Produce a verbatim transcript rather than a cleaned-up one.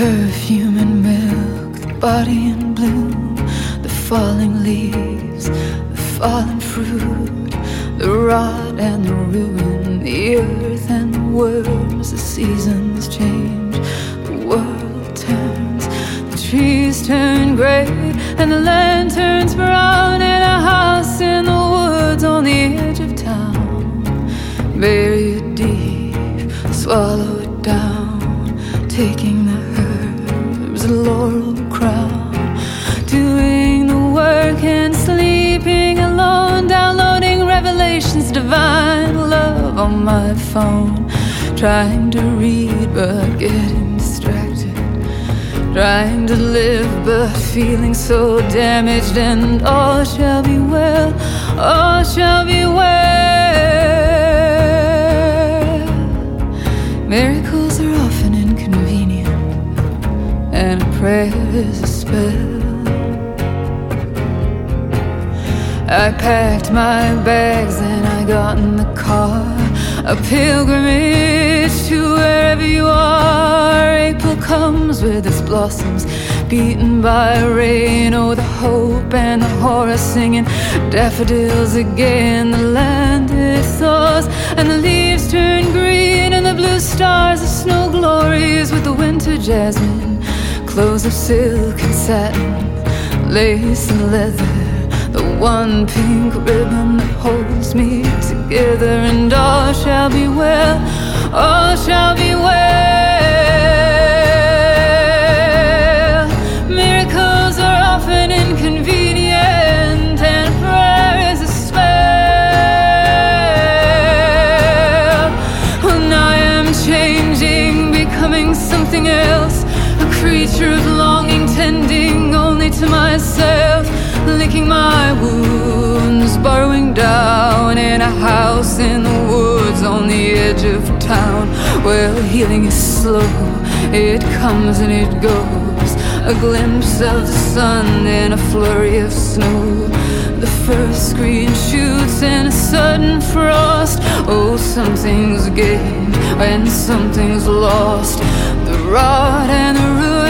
perfume and milk, the body in bloom, the falling leaves, the fallen fruit, the rot and the ruin, the earth and the worms. The seasons change, the world turns, the trees turn gray and the land turns brown, in a house in the woods on the edge of town. Bury it deep, swallow it down, taking the herbs, a laurel crown, doing the work and sleeping alone, downloading revelations, divine love on my phone, trying to read but getting distracted, trying to live but feeling so damaged. And all shall be well, all shall be well. Miracles are often inconvenient, and a prayer is a spell. I packed my bags and I got in the car, a pilgrimage to wherever you are. April comes with its blossoms, beaten by rain. Oh, the hope and the horror singing daffodils again. The land it thaws and the leaves turn green, and the blue stars of snow glories with the winter jasmine, clothes of silk and satin, lace and leather, the one pink ribbon that holds me together. And all shall be well, all shall be well. Miracles are often inconvenient, and prayer is a spell. And I am changing, becoming something else, a creature of longing, tending only to myself, licking my wounds, burrowing down in a house in the woods on the edge of town. Well, healing is slow, it comes and it goes, a glimpse of the sun in a flurry of snow. The first green shoots in a sudden frost. Oh, something's gained when something's lost, the rot and the ruin.